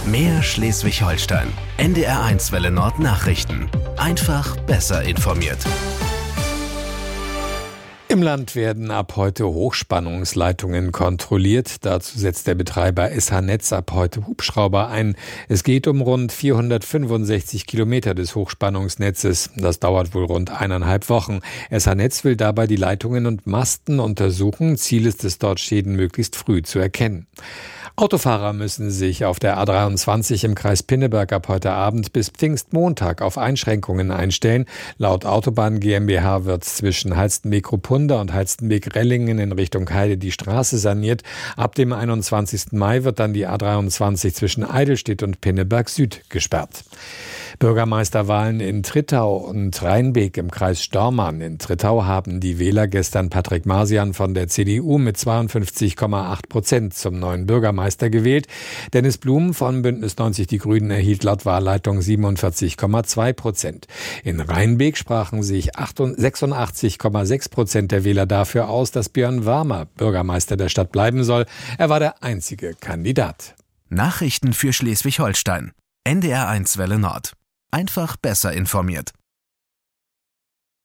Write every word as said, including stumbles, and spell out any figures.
Mehr Schleswig-Holstein. N D R eins Welle Nord Nachrichten. Einfach besser informiert. Im Land werden ab heute Hochspannungsleitungen kontrolliert. Dazu setzt der Betreiber S H-Netz ab heute Hubschrauber ein. Es geht um rund vierhundertfünfundsechzig Kilometer des Hochspannungsnetzes. Das dauert wohl rund eineinhalb Wochen. S H-Netz will dabei die Leitungen und Masten untersuchen. Ziel ist es dort, Schäden möglichst früh zu erkennen. Autofahrer müssen sich auf der A dreiundzwanzig im Kreis Pinneberg ab heute Abend bis Pfingstmontag auf Einschränkungen einstellen. Laut Autobahn GmbH wird zwischen Halstenbek-Ruppunda und Halstenbek-Rellingen in Richtung Heide die Straße saniert. Ab dem einundzwanzigsten Mai wird dann die A dreiundzwanzig zwischen Eidelstedt und Pinneberg Süd gesperrt. Bürgermeisterwahlen in Trittau und Rheinbek im Kreis Stormarn. In Trittau haben die Wähler gestern Patrick Marsian von der C D U mit zweiundfünfzig Komma acht Prozent zum neuen Bürgermeister gewählt. Dennis Blum von Bündnis neunzig Die Grünen erhielt laut Wahlleitung siebenundvierzig Komma zwei Prozent. In Rheinbek sprachen sich sechsundachtzig Komma sechs Prozent der Wähler dafür aus, dass Björn Warmer Bürgermeister der Stadt bleiben soll. Er war der einzige Kandidat. Nachrichten für Schleswig-Holstein. N D R eins Welle Nord. Einfach besser informiert.